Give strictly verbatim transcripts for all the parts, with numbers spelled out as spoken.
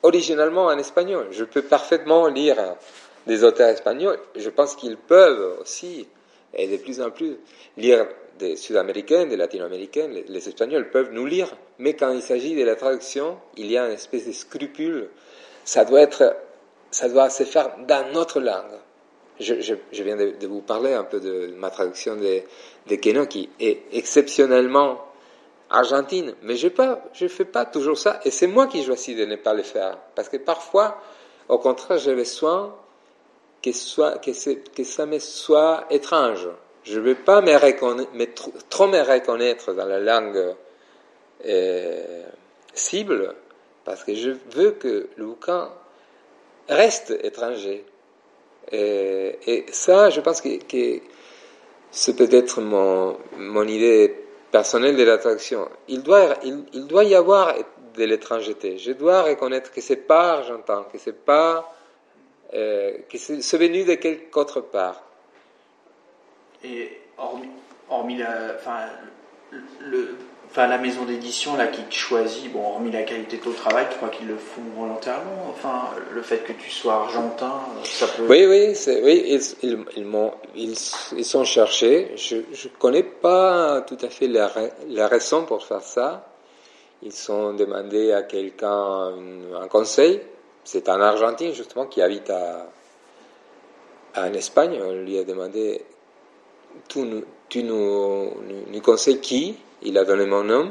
originalement en espagnol. Je peux parfaitement lire des auteurs espagnols. Je pense qu'ils peuvent aussi, et de plus en plus, lire des Sud-Américains, des Latino-Américains. Les, les Espagnols peuvent nous lire, mais quand il s'agit de la traduction, il y a une espèce de scrupule. Ça doit être, ça doit se faire dans notre langue. Je, je, je viens de, de vous parler un peu de ma traduction de, de Queneau, qui est exceptionnellement argentine, mais je ne fais pas toujours ça, et c'est moi qui choisis de ne pas le faire, parce que parfois, au contraire, j'ai besoin que, soit, que, c'est, que ça me soit étrange. Je ne veux pas me reconnaître, me, trop me reconnaître dans la langue euh, cible, parce que je veux que le bouquin reste étranger. Et, et ça, je pense que, que c'est peut-être mon, mon idée personnelle de la traduction. Il doit, il, il doit y avoir de l'étrangeté. Je dois reconnaître que c'est pas argentin, que c'est pas, euh, que c'est, c'est venu de quelque autre part. Et hormis, hormis la, enfin, le, enfin, la maison d'édition là qui te choisit, bon, hormis la qualité de ton travail, tu crois qu'ils le font volontairement. Enfin, le fait que tu sois argentin, ça peut. Oui, oui, c'est, oui, ils, ils, ils m'ont, ils, ils sont cherchés. Je, je connais pas tout à fait la, la raison pour faire ça. Ils ont demandé à quelqu'un un, un conseil. C'est un Argentin justement qui habite à, à en Espagne. On lui a demandé, tu, nous, tu nous, nous, nous conseilles qui? Il a donné mon nom.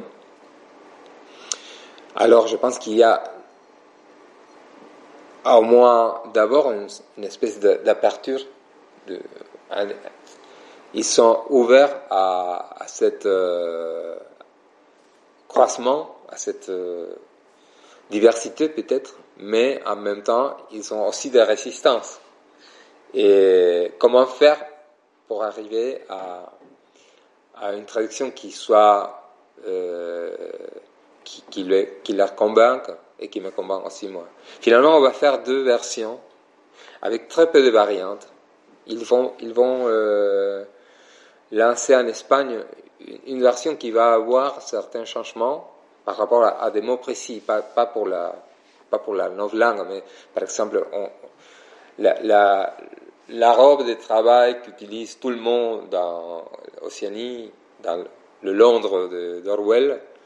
Alors je pense qu'il y a au moins d'abord une, une espèce de, d'aperture. De, un, ils sont ouverts à, à cet euh, croisement, à cette euh, diversité peut-être, mais en même temps, ils ont aussi des résistances. Et comment faire pour arriver à, à une traduction qui soit euh, qui, qui, le, qui leur convainque et qui me convainc aussi moi. Finalement, on va faire deux versions avec très peu de variantes. Ils vont, ils vont euh, lancer en Espagne une version qui va avoir certains changements par rapport à, à des mots précis, pas, pas pour la pas pour la langue, mais par exemple, on, la, la, la robe de travail qu'utilise tout le monde dans Océanie, dans le Londres de, d'Orwell,